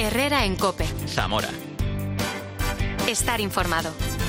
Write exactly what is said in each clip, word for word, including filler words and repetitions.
Herrera en COPE. Zamora. Estar informado.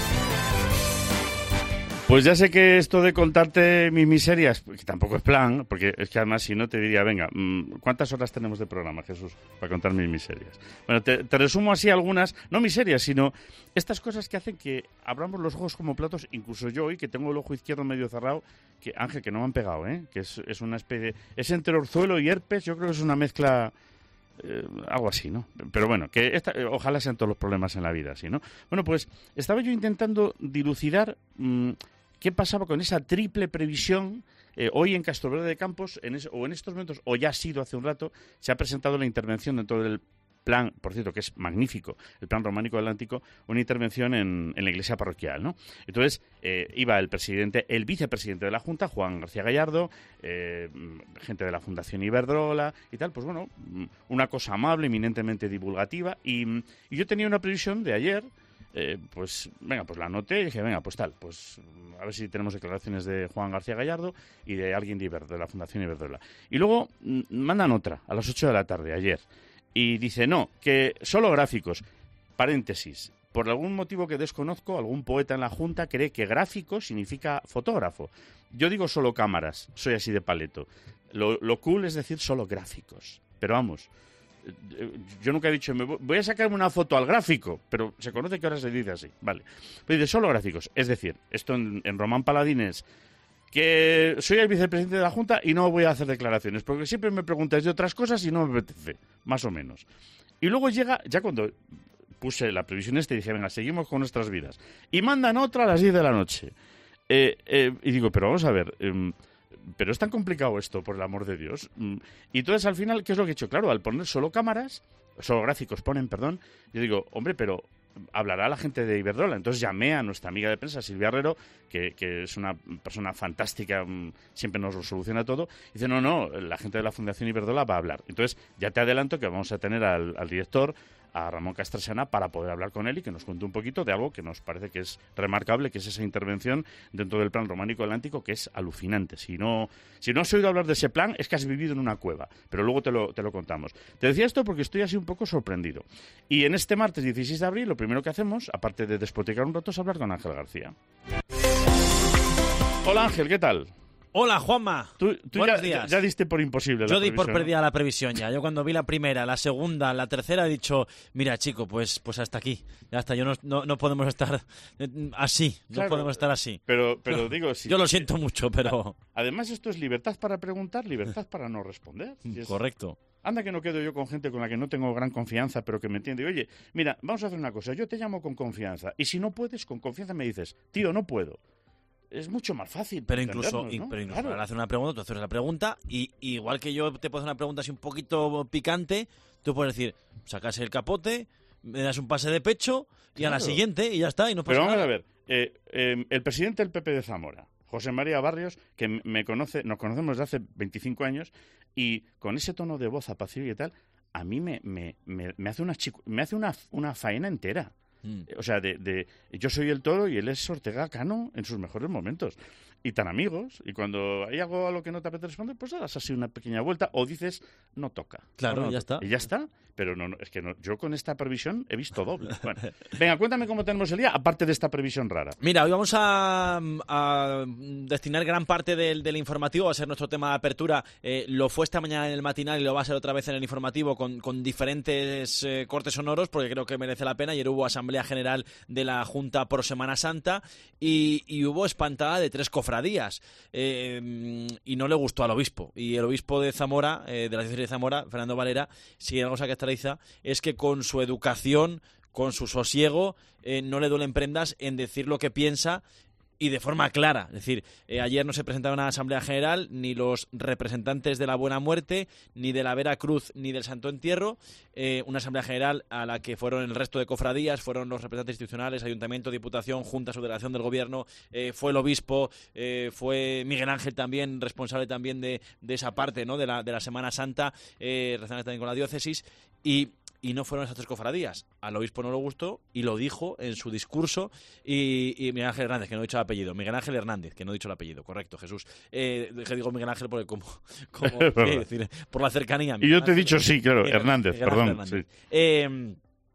Pues ya sé que esto de contarte mis miserias, que tampoco es plan, porque es que además si no te diría, venga, ¿cuántas horas tenemos de programa, Jesús, para contar mis miserias? Bueno, te, te resumo así algunas, no miserias, sino estas cosas que hacen que abramos los ojos como platos, incluso yo hoy, que tengo el ojo izquierdo medio cerrado, que Ángel, que no me han pegado, ¿eh? Que es, es una especie, es entre orzuelo y herpes, yo creo que es una mezcla... Eh, algo así, ¿no? Pero bueno, que esta, eh, ojalá sean todos los problemas en la vida así, ¿no? Bueno, pues estaba yo intentando dilucidar mmm, qué pasaba con esa triple previsión. Eh, hoy en Castroverde de Campos, en es, o en estos momentos, o ya ha sido hace un rato, se ha presentado la intervención dentro del plan, por cierto, que es magnífico, el Plan Románico Atlántico, una intervención en, en la iglesia parroquial, ¿no? Entonces, eh, iba el presidente, el vicepresidente de la Junta, Juan García Gallardo, eh, gente de la Fundación Iberdrola y tal, pues bueno, una cosa amable, eminentemente divulgativa, y, y yo tenía una previsión de ayer. Eh, pues venga, pues la anoté y dije, venga, pues tal, pues a ver si tenemos declaraciones de Juan García Gallardo y de alguien de, Iber, de la Fundación Iberdrola. Y luego m- mandan otra, a las ocho de la tarde, ayer, y dice, no, que solo gráficos, paréntesis, por algún motivo que desconozco, algún poeta en la Junta cree que gráfico significa fotógrafo. Yo digo solo cámaras, soy así de paleto. Lo, lo cool es decir solo gráficos, pero vamos... Yo nunca he dicho, me voy a sacarme una foto al gráfico, pero se conoce que ahora se dice así, vale. Pues dice, solo gráficos, es decir, esto en, en Román Paladines, que soy el vicepresidente de la Junta y no voy a hacer declaraciones, porque siempre me preguntáis de otras cosas y no me apetece, más o menos. Y luego llega, ya cuando puse la previsión esta y dije, venga, seguimos con nuestras vidas, y mandan otra a las diez de la noche. Eh, eh, y digo, pero vamos a ver... Eh, pero es tan complicado esto, por el amor de Dios. Y entonces, al final, ¿qué es lo que he hecho? Claro, al poner solo cámaras, solo gráficos ponen, perdón, yo digo, hombre, pero hablará la gente de Iberdrola. Entonces llamé a nuestra amiga de prensa, Silvia Herrero, que, que es una persona fantástica, siempre nos lo soluciona todo. Y dice, no, no, la gente de la Fundación Iberdrola va a hablar. Entonces, ya te adelanto que vamos a tener al, al director, a Ramón Castresana, para poder hablar con él y que nos cuente un poquito de algo que nos parece que es remarcable, que es esa intervención dentro del Plan Románico Atlántico, que es alucinante. Si no, si no has oído hablar de ese plan, es que has vivido en una cueva, pero luego te lo, te lo contamos. Te decía esto porque estoy así un poco sorprendido. Y en este martes dieciséis de abril, lo primero que hacemos, aparte de despotricar un rato, es hablar con Ángel García. Hola Ángel, ¿qué tal? Hola, Juanma. Tú, tú Buenos ya, días. Ya, ya diste por imposible la Yo di por previsión, perdida la previsión ya. Yo cuando vi la primera, la segunda, la tercera he dicho, mira chico, pues pues hasta aquí. Ya está, yo no, no, no podemos estar así, no claro, podemos estar así. Pero, pero yo, digo... Si, yo lo siento mucho, pero... Además esto es libertad para preguntar, libertad para no responder. Si es... Correcto. Anda que no quedo yo con gente con la que no tengo gran confianza, pero que me entiende. Oye, mira, vamos a hacer una cosa. Yo te llamo con confianza. Y si no puedes, con confianza me dices, tío, no puedo. Es mucho más fácil. Pero incluso, ¿no? pero incluso claro. al hacer una pregunta, tú haces la pregunta y igual que yo te puedo hacer una pregunta así un poquito picante, tú puedes decir, sacas el capote, me das un pase de pecho y claro. A la siguiente y ya está, y no pasa Pero vamos nada. a ver, eh, eh, el presidente del P P de Zamora, José María Barrios, que me conoce, nos conocemos desde hace veinticinco años, y con ese tono de voz apacible y tal, a mí me, me, me, me hace, una, chico, me hace una, una faena entera. O sea, de, de yo soy el Toro y él es Ortega Cano en sus mejores momentos. Y tan amigos. Y cuando hay algo a lo que no te apetece responder, pues das así una pequeña vuelta o dices, no toca. Claro, no, no ya toca. está. Y ya está. Pero no, no es que no, yo con esta previsión he visto doble. Bueno, venga, cuéntame cómo tenemos el día, aparte de esta previsión rara. Mira, hoy vamos a, a destinar gran parte del, del informativo, va a ser nuestro tema de apertura. Eh, lo fue esta mañana en el matinal y lo va a ser otra vez en el informativo con, con diferentes eh, cortes sonoros, porque creo que merece la pena. Ayer hubo Asamblea General de la Junta por Semana Santa y, y hubo espantada de tres cofradías. Eh, y no le gustó al obispo. Y el obispo de Zamora, eh, de la diócesis de Zamora, Fernando Valera, si hay algo que se caracteriza es que con su educación, con su sosiego, eh, no le duelen prendas en decir lo que piensa y de forma clara. Es decir, eh, ayer no se presentaron a la Asamblea General ni los representantes de la Buena Muerte, ni de la Vera Cruz, ni del Santo Entierro. Eh, una Asamblea General a la que fueron el resto de cofradías, fueron los representantes institucionales, Ayuntamiento, Diputación, Junta, Subdelegación del Gobierno, eh, fue el Obispo, eh, fue Miguel Ángel también, responsable también de, de esa parte, ¿no?, de la, de la Semana Santa, eh, relacionada también con la diócesis, y... y no fueron esas tres cofradías. Al obispo no le gustó y lo dijo en su discurso. Y, y Miguel Ángel Hernández, que no he dicho el apellido. Miguel Ángel Hernández, que no he dicho el apellido. Correcto, Jesús. Eh, que digo Miguel Ángel porque como, como sí, decir, por la cercanía. Y yo te he dicho sí, claro, Miguel, Hernández, Miguel perdón. Hernández. Sí. Eh,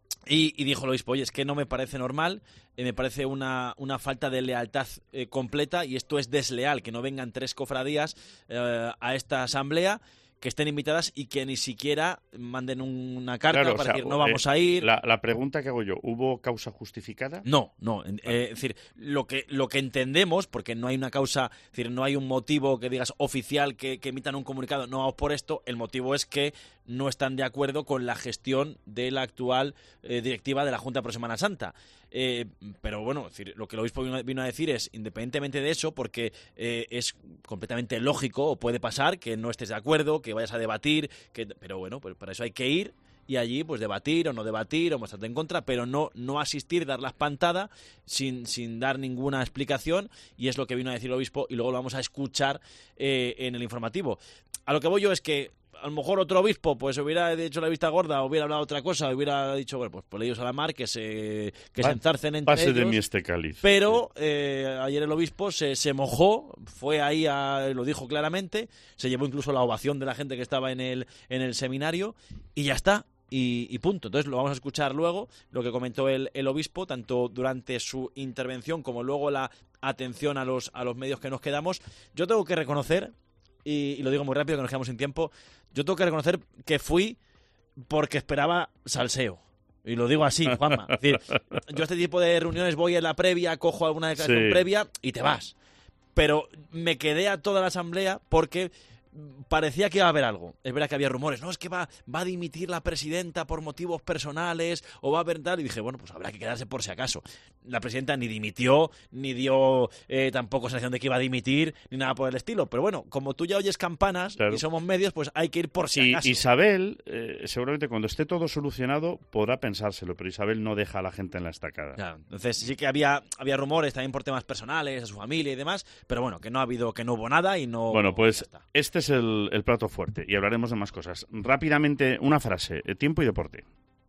y, y dijo el obispo, oye, es que no me parece normal, eh, me parece una, una falta de lealtad eh, completa, y esto es desleal, que no vengan tres cofradías eh, a esta asamblea, que estén invitadas y que ni siquiera manden una carta Claro, para o sea, decir no vamos eh, a ir. La, la pregunta que hago yo, ¿hubo causa justificada? No, no. Eh, es decir, lo que lo que entendemos, porque no hay una causa, es decir, no hay un motivo que digas oficial que, que emitan un comunicado, no vamos por esto, el motivo es que no están de acuerdo con la gestión de la actual eh, directiva de la Junta Pro Semana Santa. Eh, pero bueno, es decir, lo que el obispo vino, vino a decir es, independientemente de eso, porque eh, es completamente lógico, o puede pasar, que no estés de acuerdo, que vayas a debatir, que, pero bueno, pues para eso hay que ir y allí pues debatir o no debatir o mostrarte en contra, pero no, no asistir, dar la espantada sin, sin dar ninguna explicación, y es lo que vino a decir el obispo y luego lo vamos a escuchar eh, en el informativo. A lo que voy yo es que a lo mejor otro obispo pues hubiera hecho la vista gorda, hubiera hablado otra cosa, hubiera dicho, bueno, pues por ellos a la mar, que se, que Va, se enzarcen entre pase ellos. de mí este cáliz. Pero eh, ayer el obispo se, se mojó, fue ahí, a, lo dijo claramente, se llevó incluso la ovación de la gente que estaba en el, en el seminario, y ya está. Y, y punto. Entonces lo vamos a escuchar luego, lo que comentó el, el obispo, tanto durante su intervención como luego la atención a los, a los medios que nos quedamos. Yo tengo que reconocer, y, y lo digo muy rápido que nos quedamos sin tiempo, yo tengo que reconocer que fui porque esperaba salseo. Y lo digo así, Juanma. Es decir, yo a este tipo de reuniones voy en la previa, cojo alguna declaración Sí. previa y te vas. Pero me quedé a toda la asamblea porque parecía que iba a haber algo. Es verdad que había rumores, no, es que va, va a dimitir la presidenta por motivos personales o va a haber tal, y dije, bueno, pues habrá que quedarse por si acaso. La presidenta ni dimitió, ni dio eh, tampoco sensación de que iba a dimitir, ni nada por el estilo, pero bueno, como tú ya oyes campanas, claro, y somos medios, pues hay que ir por si y, acaso. Isabel, eh, seguramente cuando esté todo solucionado podrá pensárselo, pero Isabel no deja a la gente en la estacada. Claro, entonces sí que había, había rumores también por temas personales, a su familia y demás, pero bueno, que no ha habido, que no hubo nada y no... Bueno, pues este es el, el plato fuerte y hablaremos de más cosas. Rápidamente, una frase, eh, tiempo y deporte.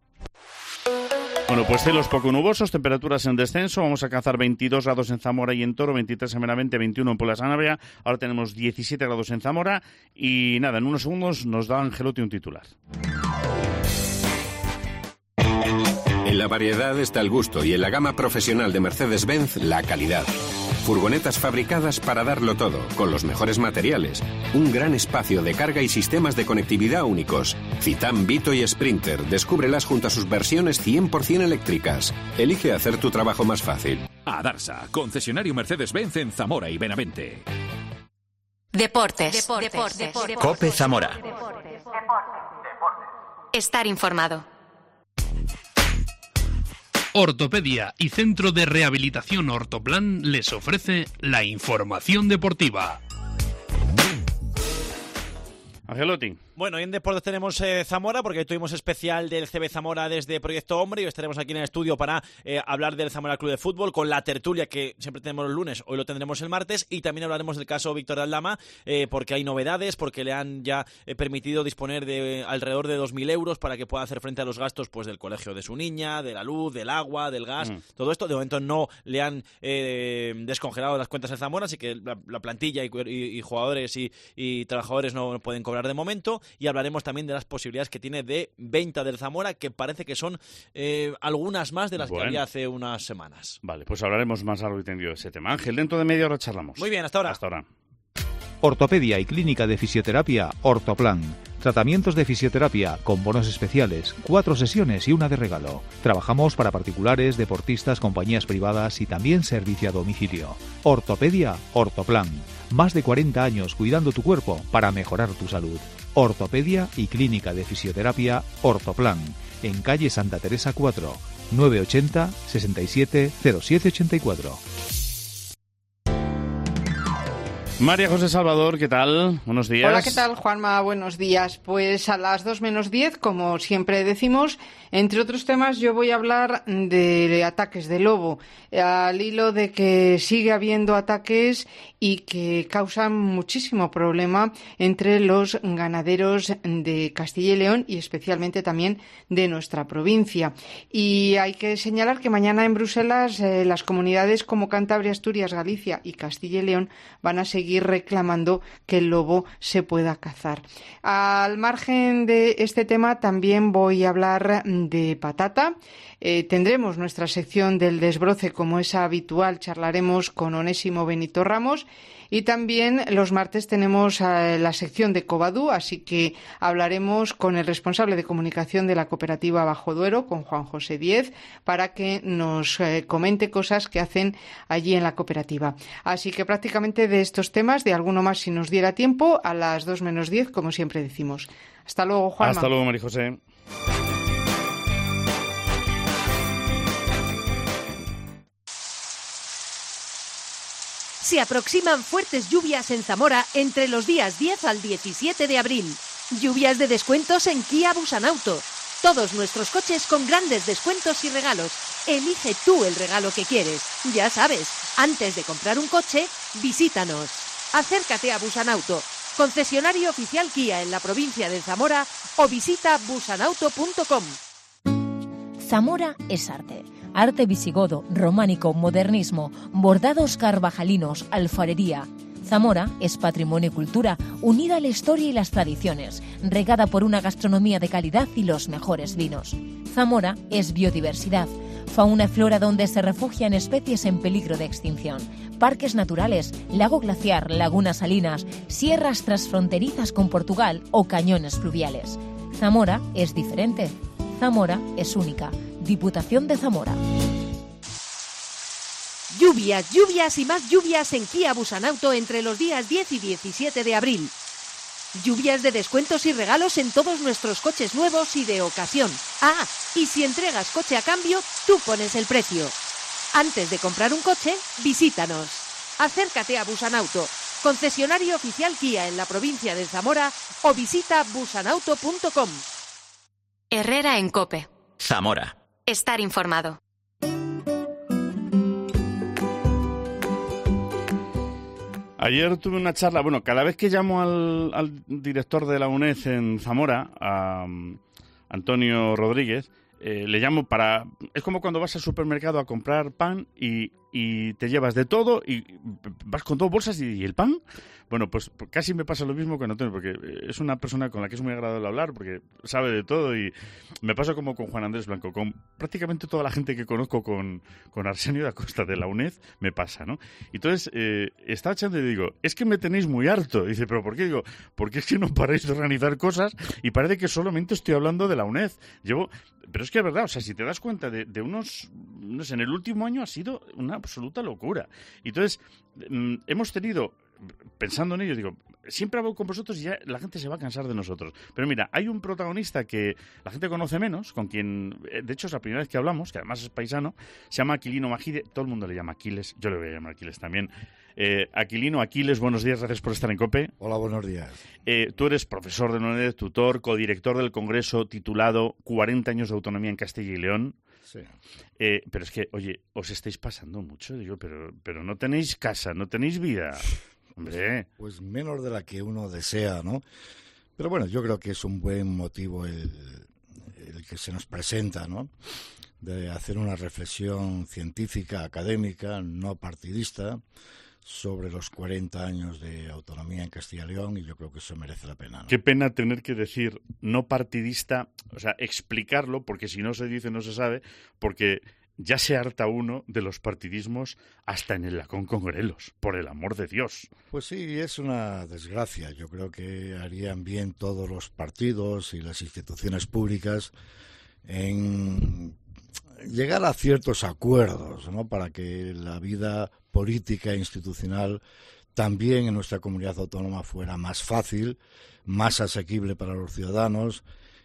Bueno, pues cielos poco nubosos, temperaturas en descenso, vamos a alcanzar veintidós grados en Zamora y en Toro, veintitrés en Benavente, veintiuno en Puebla Sanabria, ahora tenemos diecisiete grados en Zamora y nada, en unos segundos nos da Angelotti un titular. En la variedad está el gusto y en la gama profesional de Mercedes-Benz la calidad. Furgonetas fabricadas para darlo todo, con los mejores materiales. Un gran espacio de carga y sistemas de conectividad únicos. Citan, Vito y Sprinter. Descúbrelas junto a sus versiones cien por ciento eléctricas. Elige hacer tu trabajo más fácil. Adarsa, concesionario Mercedes-Benz en Zamora y Benavente. Deportes. Deportes. Deportes. Deportes. COPE Zamora. Estar informado. Ortopedia y Centro de Rehabilitación Ortoplan les ofrece la información deportiva. Angelotti. Bueno, y en Deportes tenemos eh, Zamora, porque tuvimos especial del C B Zamora desde Proyecto Hombre, y estaremos aquí en el estudio para eh, hablar del Zamora Club de Fútbol, con la tertulia que siempre tenemos los lunes, hoy lo tendremos el martes, y también hablaremos del caso Víctor Aldama, eh, porque hay novedades, porque le han ya eh, permitido disponer de eh, alrededor de dos mil euros para que pueda hacer frente a los gastos pues del colegio de su niña, de la luz, del agua, del gas, mm. todo esto. De momento no le han eh, descongelado las cuentas en Zamora, así que la, la plantilla y, y, y jugadores y, y trabajadores no pueden cobrar de momento. Y hablaremos también de las posibilidades que tiene de venta del Zamora, que parece que son eh, algunas más de las bueno. que había hace unas semanas. Vale, pues hablaremos más largo y tendido de ese tema. Ángel, dentro de media hora charlamos. Muy bien, hasta ahora. Hasta ahora. Ortopedia y Clínica de Fisioterapia Ortoplan. Tratamientos de fisioterapia con bonos especiales, cuatro sesiones y una de regalo. Trabajamos para particulares, deportistas, compañías privadas y también servicio a domicilio. Ortopedia Ortoplan. Más de cuarenta años cuidando tu cuerpo para mejorar tu salud. Ortopedia y Clínica de Fisioterapia Ortoplan. En calle Santa Teresa cuatro, nueve ochenta, sesenta y siete, cero siete ochenta y cuatro. María José Salvador, ¿qué tal? Buenos días. Hola, ¿qué tal, Juanma? Buenos días. Pues a las dos menos diez, como siempre decimos, entre otros temas, yo voy a hablar de ataques de lobo, al hilo de que sigue habiendo ataques y que causan muchísimo problema entre los ganaderos de Castilla y León y especialmente también de nuestra provincia. Y hay que señalar que mañana en Bruselas eh, las comunidades como Cantabria, Asturias, Galicia y Castilla y León van a seguir reclamando que el lobo se pueda cazar. Al margen de este tema también voy a hablar de patata. Eh, tendremos nuestra sección del desbroce como es habitual, charlaremos con Onésimo Benito Ramos y también los martes tenemos eh, la sección de Covadú, así que hablaremos con el responsable de comunicación de la cooperativa Bajo Duero, con Juan José Díez, para que nos eh, comente cosas que hacen allí en la cooperativa. Así que prácticamente de estos temas, de alguno más si nos diera tiempo, a las dos menos diez, como siempre decimos. Hasta luego, Juanma. Hasta luego, María José. Se aproximan fuertes lluvias en Zamora entre los días diez al diecisiete de abril. Lluvias de descuentos en Kia Busanauto. Todos nuestros coches con grandes descuentos y regalos. Elige tú el regalo que quieres. Ya sabes, antes de comprar un coche, visítanos. Acércate a Busanauto, concesionario oficial Kia en la provincia de Zamora, o visita busanauto punto com. Zamora es arte. Arte visigodo, románico, modernismo, bordados carvajalinos, alfarería. Zamora es patrimonio y cultura, unida a la historia y las tradiciones, regada por una gastronomía de calidad y los mejores vinos. Zamora es biodiversidad, fauna y flora donde se refugian especies en peligro de extinción, parques naturales, lago glaciar, lagunas salinas, sierras transfronterizas con Portugal o cañones fluviales. Zamora es diferente. Zamora es única. Diputación de Zamora. Lluvias, lluvias y más lluvias en Kia Busanauto entre los días diez y diecisiete de abril. Lluvias de descuentos y regalos en todos nuestros coches nuevos y de ocasión. Ah, y si entregas coche a cambio, tú pones el precio. Antes de comprar un coche, visítanos. Acércate a Busanauto, concesionario oficial Kia en la provincia de Zamora, o visita busanauto punto com. Herrera en COPE. Zamora. Estar informado. Ayer tuve una charla, bueno, cada vez que llamo al, al director de la UNED en Zamora, a um, Antonio Rodríguez, eh, le llamo para... Es como cuando vas al supermercado a comprar pan y, y te llevas de todo y vas con dos bolsas y, y el pan... Bueno, pues casi me pasa lo mismo con Antonio, porque es una persona con la que es muy agradable hablar, porque sabe de todo, y me pasa como con Juan Andrés Blanco, con prácticamente toda la gente que conozco, con, con Arsenio da Costa de la UNED, me pasa, ¿no? Y entonces, eh, estaba echando y digo, es que me tenéis muy harto. Y dice, ¿pero por qué? Digo, porque es que no paráis de organizar cosas y parece que solamente estoy hablando de la UNED. Llevo... Pero es que es verdad, o sea, si te das cuenta de, de unos... No sé, en el último año ha sido una absoluta locura. Y entonces, mm, hemos tenido... Pensando en ello, digo, siempre hablo con vosotros y ya la gente se va a cansar de nosotros. Pero mira, hay un protagonista que la gente conoce menos, con quien, de hecho, es la primera vez que hablamos, que además es paisano, se llama Aquilino Magide, todo el mundo le llama Aquiles, yo le voy a llamar Aquiles también. Eh, Aquilino, Aquiles, buenos días, gracias por estar en COPE. Hola, buenos días. Eh, tú eres profesor de la UNED, tutor, codirector del Congreso titulado cuarenta años de autonomía en Castilla y León. Sí. Eh, pero es que, oye, os estáis pasando mucho, digo, pero, pero no tenéis casa, no tenéis vida. Hombre. Pues menos de la que uno desea, ¿no? Pero bueno, yo creo que es un buen motivo el, el que se nos presenta, ¿no? De hacer una reflexión científica, académica, no partidista, sobre los cuarenta años de autonomía en Castilla y León, y yo creo que eso merece la pena, ¿no? Qué pena tener que decir no partidista, o sea, explicarlo, porque si no se dice no se sabe, porque... Ya se harta uno de los partidismos hasta en el lacón con grelos, por el amor de Dios. Pues sí, es una desgracia. Yo creo que harían bien todos los partidos y las instituciones públicas en llegar a ciertos acuerdos, ¿no? Para que la vida política e institucional también en nuestra comunidad autónoma fuera más fácil, más asequible para los ciudadanos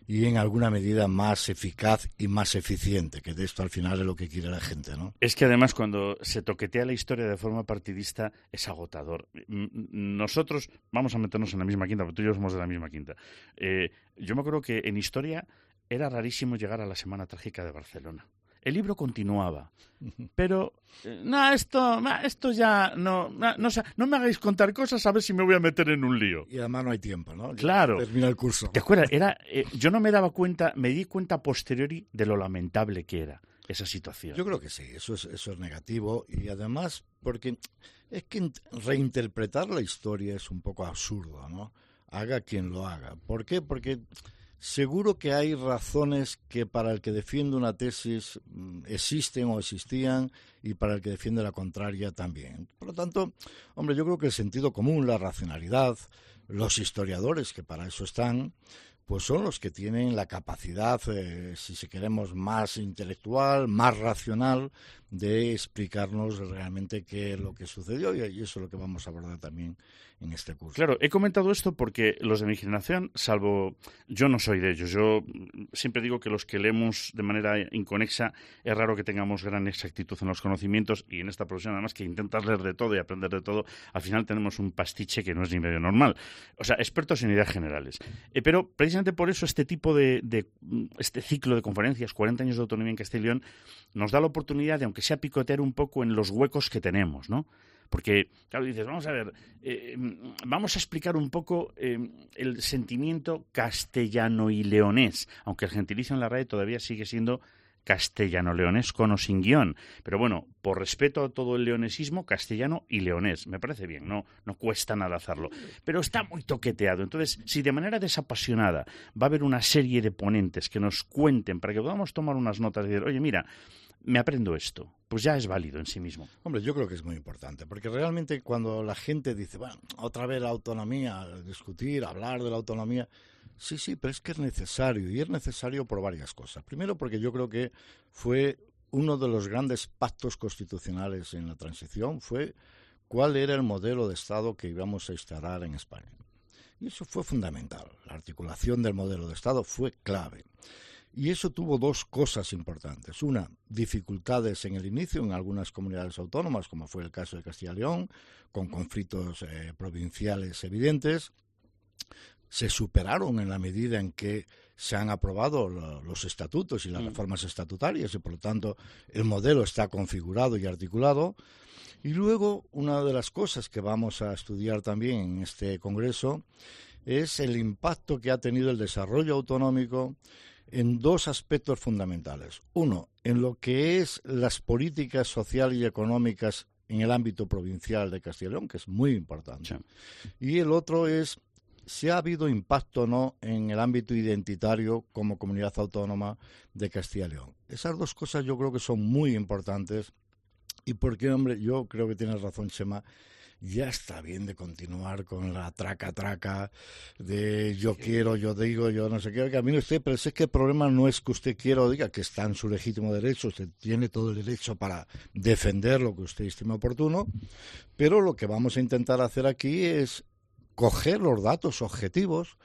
y en alguna medida más eficaz y más eficiente, que de esto al final es lo que quiere la gente, ¿no? Es que además cuando se toquetea la historia de forma partidista es agotador. Nosotros vamos a meternos en la misma quinta, porque tú y yo somos de la misma quinta. Eh, yo me acuerdo que en historia era rarísimo llegar a la Semana Trágica de Barcelona. El libro continuaba, pero eh, no, esto, esto ya no, no, no, no me hagáis contar cosas a ver si me voy a meter en un lío. Y además no hay tiempo, ¿no? Ya claro. Termina el curso. ¿Te acuerdas? Era, eh, yo no me daba cuenta, me di cuenta a posteriori de lo lamentable que era esa situación. Yo creo que sí, eso es, eso es negativo y además porque es que reinterpretar la historia es un poco absurdo, ¿no? Haga quien lo haga. ¿Por qué? Porque seguro que hay razones que para el que defiende una tesis existen o existían y para el que defiende la contraria también. Por lo tanto, hombre, yo creo que el sentido común, la racionalidad, los historiadores que para eso están, pues son los que tienen la capacidad, eh, si se queremos, más intelectual, más racional, de explicarnos realmente qué es lo que sucedió y eso es lo que vamos a abordar también en este curso. Claro, he comentado esto porque los de mi generación, salvo yo no soy de ellos, yo siempre digo que los que leemos de manera inconexa es raro que tengamos gran exactitud en los conocimientos y en esta profesión además que intentas leer de todo y aprender de todo, al final tenemos un pastiche que no es ni medio normal, o sea, expertos en ideas generales. Eh, pero precisamente por eso este tipo de, de este ciclo de conferencias, cuarenta años de autonomía en Castilla y León, nos da la oportunidad de, aunque sea picotear un poco en los huecos que tenemos, ¿no? Porque, claro, dices, vamos a ver, eh, vamos a explicar un poco eh, el sentimiento castellano y leonés, aunque el gentilicio en la R A E todavía sigue siendo castellano-leonés con o sin guión. Pero bueno, por respeto a todo el leonesismo, castellano y leonés. Me parece bien, no, no cuesta nada hacerlo. Pero está muy toqueteado. Entonces, si de manera desapasionada va a haber una serie de ponentes que nos cuenten para que podamos tomar unas notas y decir, oye, mira, me aprendo esto, pues ya es válido en sí mismo. Hombre, yo creo que es muy importante, porque realmente cuando la gente dice, bueno, otra vez la autonomía, discutir, hablar de la autonomía, sí, sí, pero es que es necesario, y es necesario por varias cosas. Primero, porque yo creo que fue uno de los grandes pactos constitucionales en la transición, fue cuál era el modelo de Estado que íbamos a instaurar en España. Y eso fue fundamental, la articulación del modelo de Estado fue clave. Y eso tuvo dos cosas importantes. Una, dificultades en el inicio en algunas comunidades autónomas, como fue el caso de Castilla y León, con conflictos eh, provinciales evidentes. Se superaron en la medida en que se han aprobado lo, los estatutos y las reformas estatutarias y, por lo tanto, el modelo está configurado y articulado. Y luego, una de las cosas que vamos a estudiar también en este congreso es el impacto que ha tenido el desarrollo autonómico en dos aspectos fundamentales. Uno, en lo que es las políticas sociales y económicas en el ámbito provincial de Castilla y León, que es muy importante. Sí. Y el otro es si ha habido impacto o no en el ámbito identitario como comunidad autónoma de Castilla y León. Esas dos cosas yo creo que son muy importantes y porque, hombre, yo creo que tienes razón, Chema, ya está bien de continuar con la traca-traca de yo sí. quiero, yo digo, yo no sé qué. Que a mí no usted, pero es que el problema no es que usted quiera o diga, que está en su legítimo derecho, usted tiene todo el derecho para defender lo que usted estime oportuno, pero lo que vamos a intentar hacer aquí es coger los datos objetivos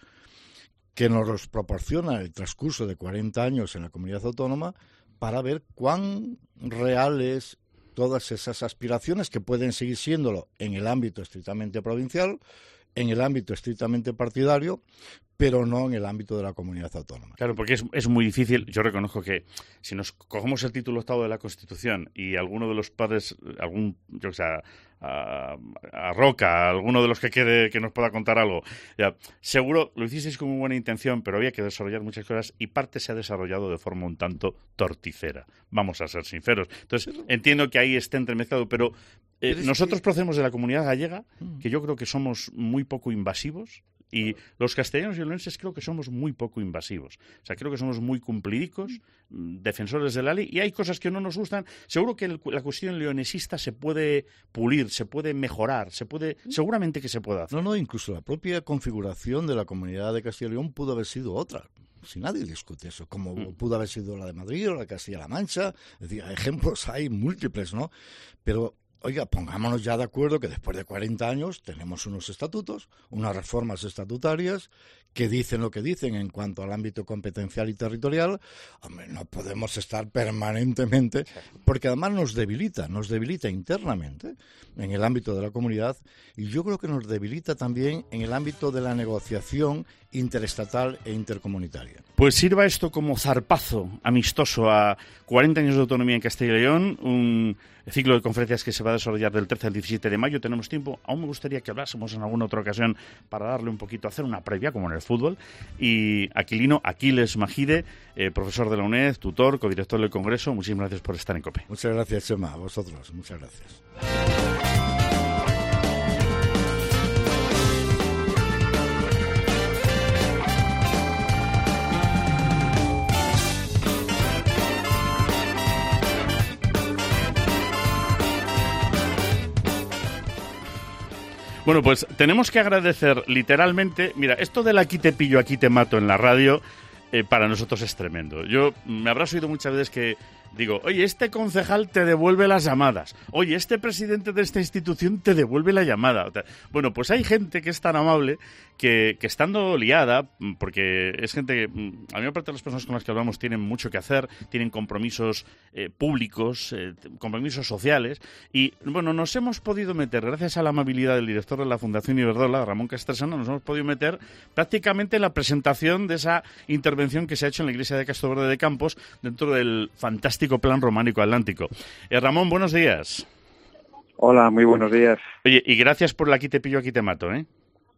que nos los proporciona el transcurso de cuarenta años en la comunidad autónoma para ver cuán real es todas esas aspiraciones que pueden seguir siéndolo en el ámbito estrictamente provincial, en el ámbito estrictamente partidario, pero no en el ámbito de la comunidad autónoma. Claro, porque es, es muy difícil. Yo reconozco que si nos cogemos el título octavo de la Constitución y alguno de los padres, algún, yo que sé, a, a Roca, alguno de los que quede que nos pueda contar algo, ya, seguro lo hicisteis con muy buena intención, pero había que desarrollar muchas cosas y parte se ha desarrollado de forma un tanto torticera. Vamos a ser sinceros. Entonces, entiendo que ahí esté entremezclado, pero eh, nosotros que... procedemos de la comunidad gallega, que yo creo que somos muy poco invasivos. Y los castellanos y leoneses creo que somos muy poco invasivos. O sea, creo que somos muy cumplidicos, defensores de la ley, y hay cosas que no nos gustan. Seguro que el, la cuestión leonesista se puede pulir, se puede mejorar, se puede, seguramente que se puede hacer. No, no, incluso la propia configuración de la comunidad de Castilla y León pudo haber sido otra. Si nadie discute eso, como mm. pudo haber sido la de Madrid o la de Castilla-La Mancha. Es decir, ejemplos hay múltiples, ¿no? Pero oiga, pongámonos ya de acuerdo que después de cuarenta años tenemos unos estatutos, unas reformas estatutarias que dicen lo que dicen en cuanto al ámbito competencial y territorial, hombre, no podemos estar permanentemente, porque además nos debilita, nos debilita internamente en el ámbito de la comunidad, y yo creo que nos debilita también en el ámbito de la negociación interestatal e intercomunitaria. Pues sirva esto como zarpazo amistoso a cuarenta años de autonomía en Castilla y León, un ciclo de conferencias que se va a desarrollar del trece al diecisiete de mayo. Tenemos tiempo. Aún me gustaría que hablásemos en alguna otra ocasión para darle un poquito, hacer una previa, como en el fútbol. Y Aquilino Aquiles Magide, eh, profesor de la UNED, tutor, codirector del Congreso, muchísimas gracias por estar en COPE. Muchas gracias, Chema, a vosotros. Muchas gracias. Bueno, pues tenemos que agradecer literalmente, mira, esto del aquí te pillo, aquí te mato en la radio, eh, para nosotros es tremendo. Yo me habrás oído muchas veces que digo, oye, este concejal te devuelve las llamadas, oye, este presidente de esta institución te devuelve la llamada. Bueno, pues hay gente que es tan amable que, que estando liada, porque es gente que, a mí me parece que las personas con las que hablamos tienen mucho que hacer, tienen compromisos eh, públicos, eh, compromisos sociales, y bueno, nos hemos podido meter, gracias a la amabilidad del director de la Fundación Iberdrola, Ramón Castresana, nos hemos podido meter prácticamente en la presentación de esa intervención que se ha hecho en la iglesia de Castroverde de Campos dentro del fantástico Plan Románico Atlántico. Eh, Ramón, buenos días. Hola, muy buenos días. Oye, y gracias por el aquí te pillo, aquí te mato, ¿eh?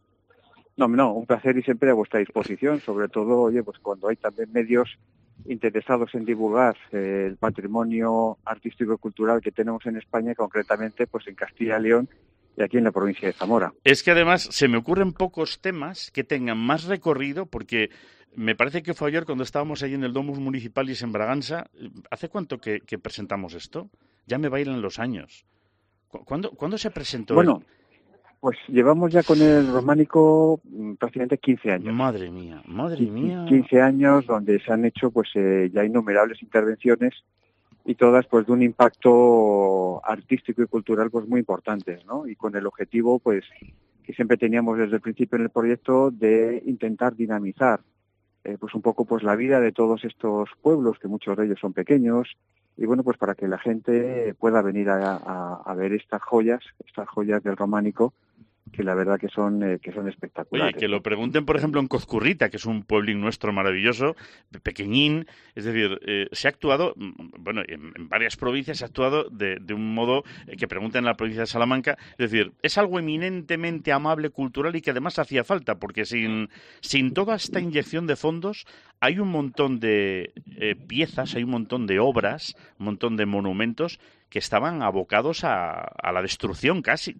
No, no, un placer y siempre a vuestra disposición, sobre todo, oye, pues cuando hay también medios interesados en divulgar eh, el patrimonio artístico y cultural que tenemos en España, concretamente pues en Castilla y León y aquí en la provincia de Zamora. Es que además se me ocurren pocos temas que tengan más recorrido, porque me parece que fue ayer cuando estábamos allí en el Domus Municipalis en Bragança. ¿Hace cuánto que, que presentamos esto? Ya me bailan los años. ¿Cuándo, ¿cuándo se presentó? Bueno, pues llevamos ya con el románico prácticamente quince años. Madre mía, madre mía. quince años donde se han hecho pues eh, ya innumerables intervenciones y todas pues de un impacto artístico y cultural pues muy importantes, ¿no? Y con el objetivo pues que siempre teníamos desde el principio en el proyecto de intentar dinamizar Eh, pues un poco pues la vida de todos estos pueblos, que muchos de ellos son pequeños, y bueno, pues para que la gente pueda venir a, a, a ver estas joyas, estas joyas del románico, que la verdad que son eh, que son espectaculares. Oye, que lo pregunten, por ejemplo, en Cozcurrita, que es un pueblín nuestro maravilloso, pequeñín, es decir, eh, se ha actuado, bueno, en, en varias provincias se ha actuado de, de un modo eh, que pregunten en la provincia de Salamanca, es decir, es algo eminentemente amable, cultural y que además hacía falta, porque sin, sin toda esta inyección de fondos hay un montón de eh, piezas, hay un montón de obras, un montón de monumentos que estaban abocados a, a la destrucción casi.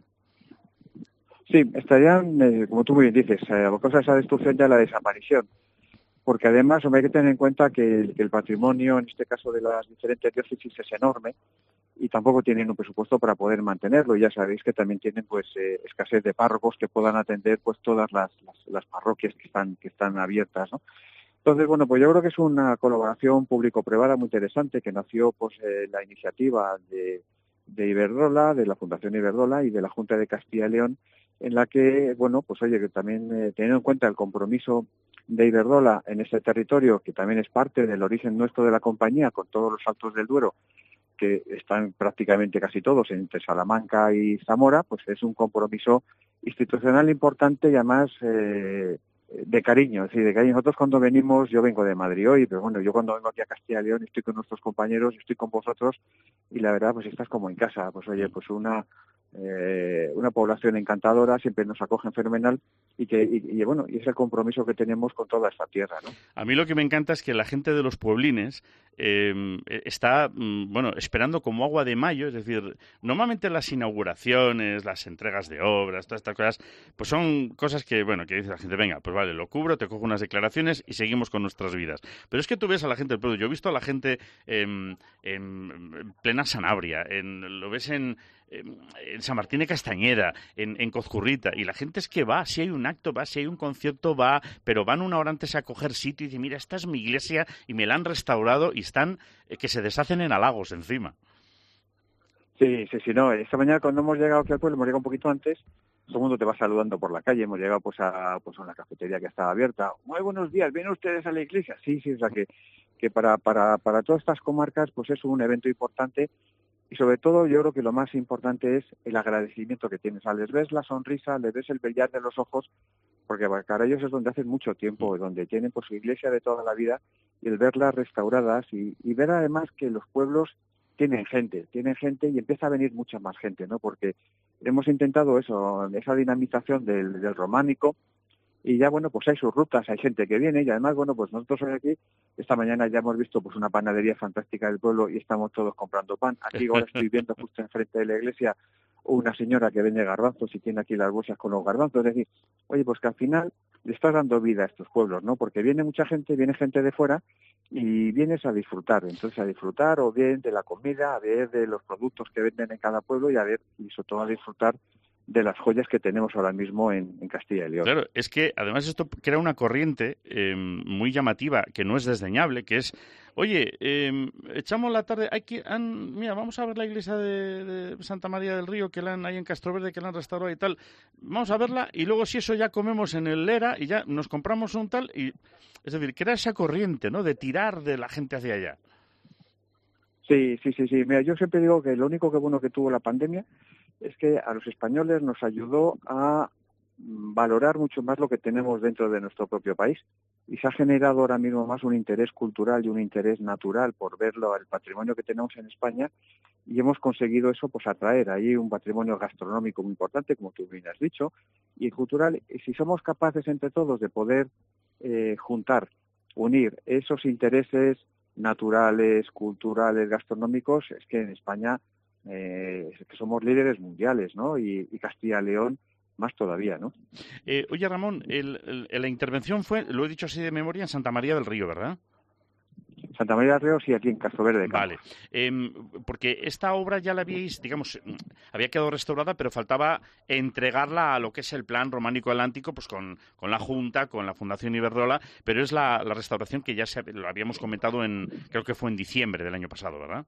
Sí, estarían, eh, como tú muy bien dices, eh, abocados a esa destrucción y a la desaparición. Porque además, hombre, hay que tener en cuenta que el, que el patrimonio, en este caso de las diferentes diócesis, es enorme y tampoco tienen un presupuesto para poder mantenerlo. Y ya sabéis que también tienen pues eh, escasez de párrocos que puedan atender pues todas las, las, las parroquias que están, que están abiertas, ¿no? Entonces, bueno, pues yo creo que es una colaboración público-privada muy interesante que nació pues eh, la iniciativa de, de Iberdrola, de la Fundación Iberdrola y de la Junta de Castilla y León, en la que, bueno, pues oye, que también eh, teniendo en cuenta el compromiso de Iberdrola en este territorio, que también es parte del origen nuestro de la compañía, con todos los Altos del Duero, que están prácticamente casi todos entre Salamanca y Zamora, pues es un compromiso institucional importante y además eh, de cariño, es decir, de cariño. Nosotros cuando venimos, yo vengo de Madrid hoy, pero bueno, yo cuando vengo aquí a Castilla y León estoy con nuestros compañeros, estoy con vosotros y la verdad pues estás como en casa, pues oye, pues una eh, una población encantadora, siempre nos acogen fenomenal y que y, y bueno, y es el compromiso que tenemos con toda esta tierra, ¿no? A mí lo que me encanta es que la gente de los pueblines eh, está, bueno, esperando como agua de mayo, es decir, normalmente las inauguraciones, las entregas de obras, todas estas cosas, pues son cosas que, bueno, que dice la gente, venga, pues vale, lo cubro, te cojo unas declaraciones y seguimos con nuestras vidas. Pero es que tú ves a la gente del pueblo, yo he visto a la gente en, en plena Sanabria, en, lo ves en en San Martín de Castañeda, en, en Cozcurrita, y la gente es que va, si hay un acto va, si hay un concierto va, pero van una hora antes a coger sitio y dicen, mira, esta es mi iglesia y me la han restaurado y están eh, que se deshacen en halagos encima. Sí, sí, sí, no, esta mañana cuando hemos llegado aquí al pueblo, hemos llegado un poquito antes, todo el mundo te va saludando por la calle. Hemos llegado pues a pues a una cafetería que estaba abierta. Muy buenos días, ¿vienen ustedes a la iglesia? Sí, sí, o sea que, que para, para, para todas estas comarcas pues es un evento importante. Y sobre todo yo creo que lo más importante es el agradecimiento que tienes. O sea, les ves la sonrisa, les ves el brillar de los ojos, porque para ellos es donde hacen mucho tiempo, donde tienen pues su iglesia de toda la vida, y el verlas restauradas y, y ver además que los pueblos tienen gente, tienen gente y empieza a venir mucha más gente, ¿no? Porque hemos intentado eso, esa dinamización del, del románico, y ya, bueno, pues hay sus rutas, hay gente que viene, y además, bueno, pues nosotros hoy aquí, esta mañana ya hemos visto pues una panadería fantástica del pueblo y estamos todos comprando pan. Aquí ahora estoy viendo justo enfrente de la iglesia una señora que vende garbanzos y tiene aquí las bolsas con los garbanzos. Es decir, oye, pues que al final le estás dando vida a estos pueblos, ¿no? Porque viene mucha gente, viene gente de fuera y vienes a disfrutar. Entonces, a disfrutar o bien de la comida, a ver de los productos que venden en cada pueblo y a ver, y sobre todo a disfrutar de las joyas que tenemos ahora mismo en, en Castilla y León. Claro, es que además esto crea una corriente eh, muy llamativa, que no es desdeñable, que es, oye, eh, echamos la tarde, hay que, han, mira, vamos a ver la iglesia de, de Santa María del Río, que la han, ahí en Castroverde, que la han restaurado y tal, vamos a verla, y luego si eso ya comemos en el Lera, y ya nos compramos un tal, y es decir, crea esa corriente, ¿no?, de tirar de la gente hacia allá. Sí, sí, sí, sí. Mira, yo siempre digo que lo único que bueno que tuvo la pandemia es que a los españoles nos ayudó a valorar mucho más lo que tenemos dentro de nuestro propio país, y se ha generado ahora mismo más un interés cultural y un interés natural por verlo, el patrimonio que tenemos en España, y hemos conseguido eso, pues atraer ahí un patrimonio gastronómico muy importante, como tú bien has dicho, y cultural. Y si somos capaces entre todos de poder eh, juntar, unir esos intereses naturales, culturales, gastronómicos, es que en España eh, es que somos líderes mundiales, ¿no? Y, y Castilla y León más todavía, ¿no? Eh, oye, Ramón, el, el, la intervención fue, lo he dicho así de memoria, en Santa María del Río, ¿verdad? Santa María del Río, sí, aquí en Castroverde. Vale, eh, porque esta obra ya la habíais, digamos, había quedado restaurada, pero faltaba entregarla a lo que es el Plan Románico Atlántico, pues con, con la Junta, con la Fundación Iberdrola, pero es la, la restauración que ya se, lo habíamos comentado en, creo que fue en diciembre del año pasado, ¿verdad?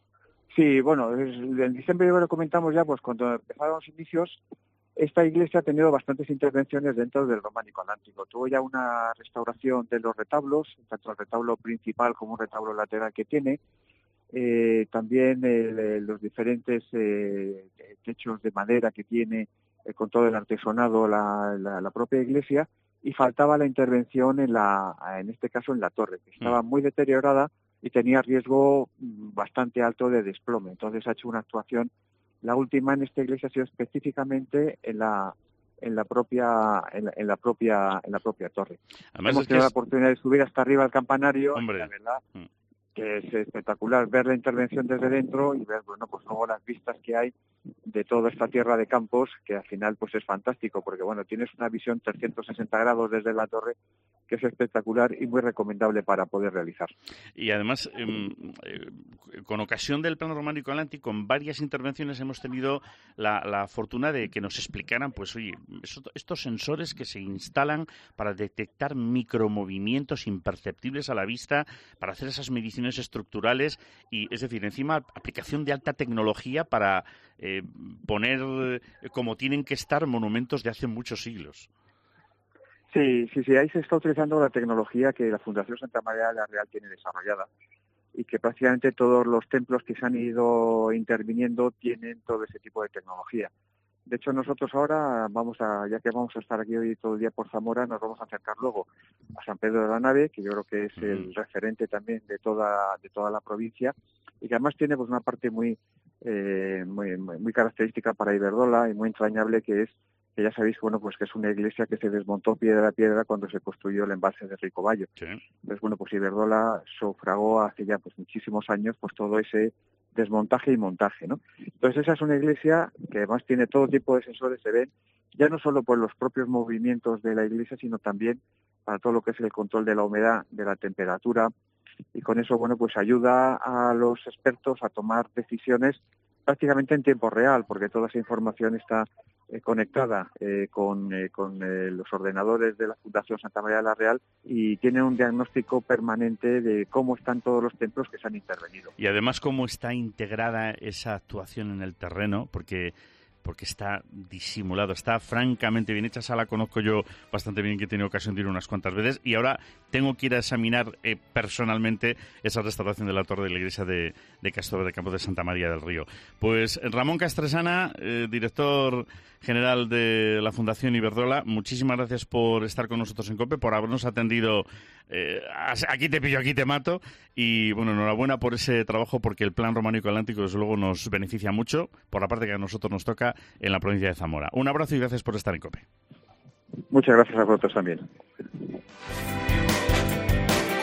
Sí, bueno, en diciembre lo comentamos ya, pues cuando empezaron los inicios. Esta iglesia ha tenido bastantes intervenciones dentro del románico atlántico. Tuvo ya una restauración de los retablos, tanto el retablo principal como un retablo lateral que tiene. Eh, también eh, los diferentes eh, techos de madera que tiene eh, con todo el artesonado la, la, la propia iglesia. Y faltaba la intervención, en la, en este caso en la torre, que estaba muy deteriorada y tenía riesgo bastante alto de desplome. Entonces ha hecho una actuación. La última en esta iglesia ha sido específicamente en la en la propia en la, en la propia en la propia torre. Además, hemos es tenido que la es... oportunidad de subir hasta arriba al campanario. Hombre. Y la verdad que es espectacular ver la intervención desde dentro y ver, bueno, pues luego las vistas que hay de toda esta tierra de Campos, que al final pues es fantástico, porque bueno, tienes una visión trescientos sesenta grados desde la torre, que es espectacular y muy recomendable para poder realizar. Y además, eh, eh, con ocasión del Plan Románico Atlántico, en varias intervenciones hemos tenido la, la fortuna de que nos explicaran, pues oye, eso, estos sensores que se instalan para detectar micromovimientos imperceptibles a la vista, para hacer esas mediciones estructurales, y es decir, encima aplicación de alta tecnología para eh, poner eh, como tienen que estar monumentos de hace muchos siglos. Sí, sí, sí, ahí se está utilizando la tecnología que la Fundación Santa María de la Real tiene desarrollada y que prácticamente todos los templos que se han ido interviniendo tienen todo ese tipo de tecnología. De hecho, nosotros ahora vamos a, ya que vamos a estar aquí hoy todo el día por Zamora, nos vamos a acercar luego a San Pedro de la Nave, que yo creo que es el referente también de toda de toda la provincia y que además tiene pues una parte muy eh, muy, muy muy característica para Iberdrola y muy entrañable, que es que ya sabéis, bueno, pues que es una iglesia que se desmontó piedra a piedra cuando se construyó el embalse de Ricoballo. Sí. Entonces, bueno, pues Iberdrola sufragó hace ya pues muchísimos años pues todo ese desmontaje y montaje, ¿no? Entonces esa es una iglesia que además tiene todo tipo de sensores, se ven ya no solo por los propios movimientos de la iglesia, sino también para todo lo que es el control de la humedad, de la temperatura, y con eso, bueno, pues ayuda a los expertos a tomar decisiones prácticamente en tiempo real, porque toda esa información está eh, conectada eh, con, eh, con eh, los ordenadores de la Fundación Santa María de la Real y tiene un diagnóstico permanente de cómo están todos los templos que se han intervenido. Y además cómo está integrada esa actuación en el terreno, porque porque está disimulado, está francamente bien hecha. Esa la conozco yo bastante bien, que he tenido ocasión de ir unas cuantas veces, y ahora tengo que ir a examinar eh, personalmente esa restauración de la torre de la iglesia de, de Castro de Campo de Santa María del Río. Pues Ramón Castresana, eh, director general de la Fundación Iberdrola, muchísimas gracias por estar con nosotros en COPE, por habernos atendido. Eh, aquí te pillo, aquí te mato, y bueno, enhorabuena por ese trabajo, porque el Plan Románico Atlántico desde luego nos beneficia mucho por la parte que a nosotros nos toca en la provincia de Zamora. Un abrazo y gracias por estar en COPE. Muchas gracias a vosotros también.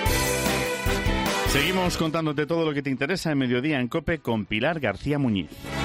Seguimos contándote todo lo que te interesa en Mediodía en COPE con Pilar García Muñiz.